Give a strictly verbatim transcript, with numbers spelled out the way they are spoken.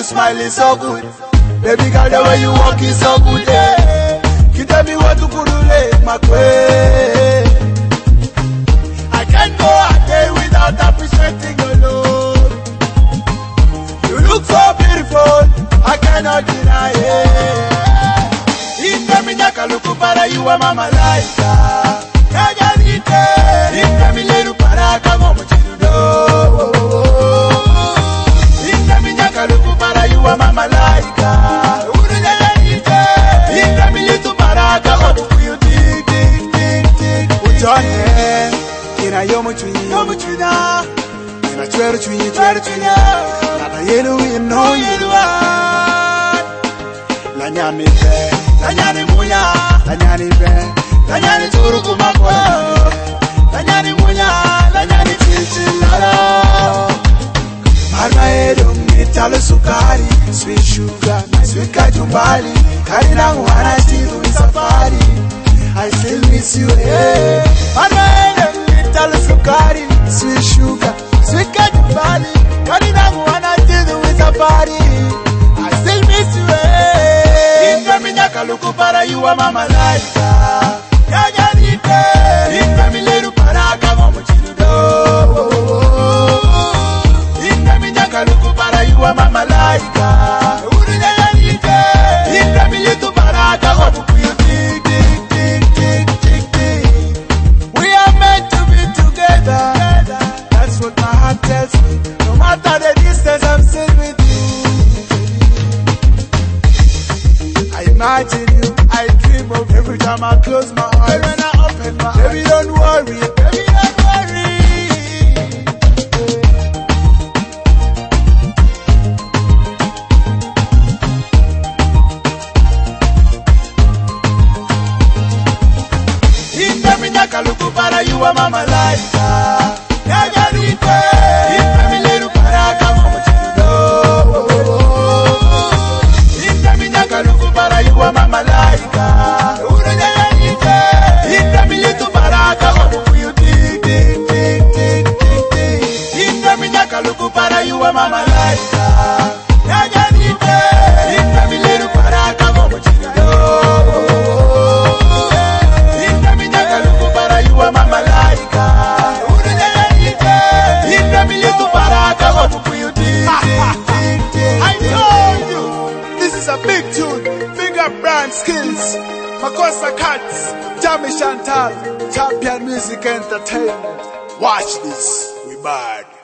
smile is so good. Baby girl, the way you walk is so good, yeah. You tell me what to put on my way. I can't go a day without appreciating your love. You look so beautiful, I cannot deny it. Inga nyaka luku para you are my malaika. Kaja nite, inga mileru para kama mchido. Inga nyaka luku para you are my malaika. Uruja nite, inga mileru para kama mchido. Tik tik tik tik. Ujone, kina yomu chuni yomu chuna. Kina chweru chuni chweru chuna. Nana yelu ino yelu an. Lanyami pe. Lanyani munya, lanyani be, lanyani turu kumakwa. Lanyani munya, lanyani chichi lala. Marma edo mitalo sukari, sweet sugar, sweet kajumbali. Kari nangu wana tiru in safari. I still miss you, hey. Marma edo mitalo sukari, sweet sugar, sweet kajumbali. Kari nangu wana tiru in safari. I still miss you, hey. Nyaka luku para you are my malaika. Yaja nite, inga mileru para kama mchido. Inga minyaka luku para you are my malaika. Uruja ya nite, inga mileru para kama mchido. Tik tik tik tik tik tik. We are meant to be together. That's what my heart tells me. No matter the distance, I'm still with you. I imagine you, I dream of every time I close my eyes. When I open my eyes, baby don't worry, baby don't worry. Inga minyaka luku para you are my malaika. Yaja nite, inga mileru para kama mchido. Inga minyaka luku para you are my malaika. Uruja ya nite, inga mileru para kama mchido. Tik tik tik tik tik tik. Inga minyaka luku para you are my malaika. Yaja nite, inga mileru para kama mchido. Inga minyaka luku para you are my malaika. Uruja ya nite, inga mileru para kama mchido. Tik tik tik. I told you, this is a big tune. Finger brand skills. Makosa Cats, Jamie Chantal, Champion Music Entertainment. Watch this, we bad.